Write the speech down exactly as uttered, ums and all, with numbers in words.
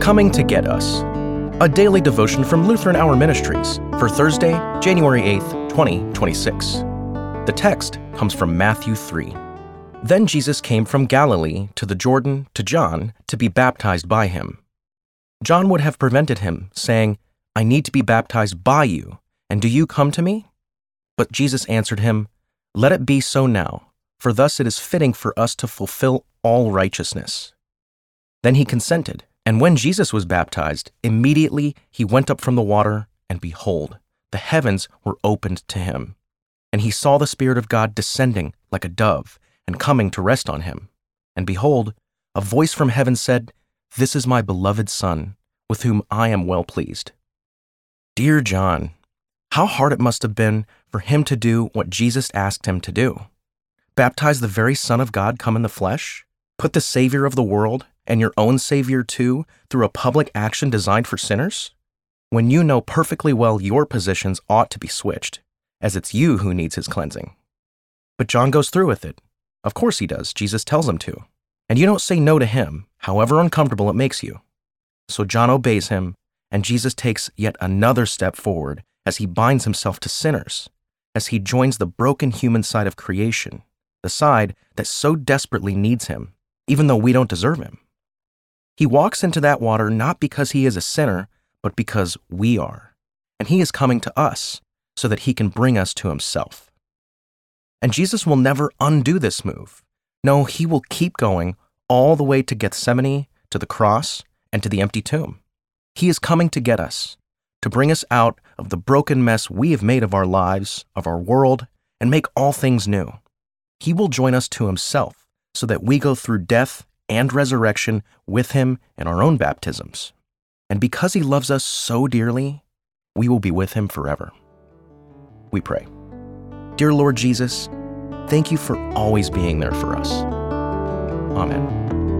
Coming to Get Us, a daily devotion from Lutheran Hour Ministries for Thursday, January eighth, twenty twenty-six. The text comes from Matthew three. Then Jesus came from Galilee to the Jordan to John to be baptized by him. John would have prevented him, saying, "I need to be baptized by you, and do you come to me?" But Jesus answered him, "Let it be so now, for thus it is fitting for us to fulfill all righteousness." Then he consented, and when Jesus was baptized, immediately he went up from the water, and behold, the heavens were opened to him. And he saw the Spirit of God descending like a dove, and coming to rest on him. And behold, a voice from heaven said, "This is my beloved Son, with whom I am well pleased." Dear John, how hard it must have been for him to do what Jesus asked him to do. Baptize the very Son of God come in the flesh? Put the Savior of the world, and your own Savior too, through a public action designed for sinners? When you know perfectly well your positions ought to be switched, as it's you who needs his cleansing. But John goes through with it. Of course he does, Jesus tells him to. And you don't say no to him, however uncomfortable it makes you. So John obeys him, and Jesus takes yet another step forward as he binds himself to sinners, as he joins the broken human side of creation, the side that so desperately needs him, even though we don't deserve him. He walks into that water not because he is a sinner, but because we are. And he is coming to us so that he can bring us to himself. And Jesus will never undo this move. No, he will keep going all the way to Gethsemane, to the cross, and to the empty tomb. He is coming to get us, to bring us out of the broken mess we have made of our lives, of our world, and make all things new. He will join us to himself so that we go through death and resurrection with him in our own baptisms. And because he loves us so dearly, we will be with him forever. We pray. Dear Lord Jesus, thank you for always being there for us. Amen.